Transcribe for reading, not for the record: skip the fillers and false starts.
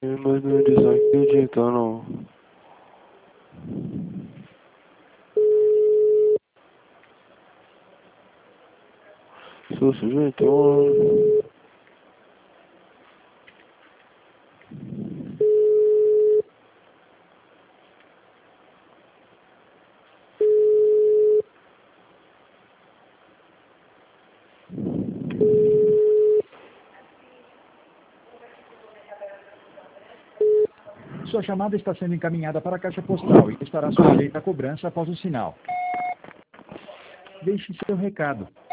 Mas não desacredita, não. Sou sujeito, Sua chamada está sendo encaminhada para a caixa postal e estará sujeita à cobrança após o sinal. Deixe seu recado.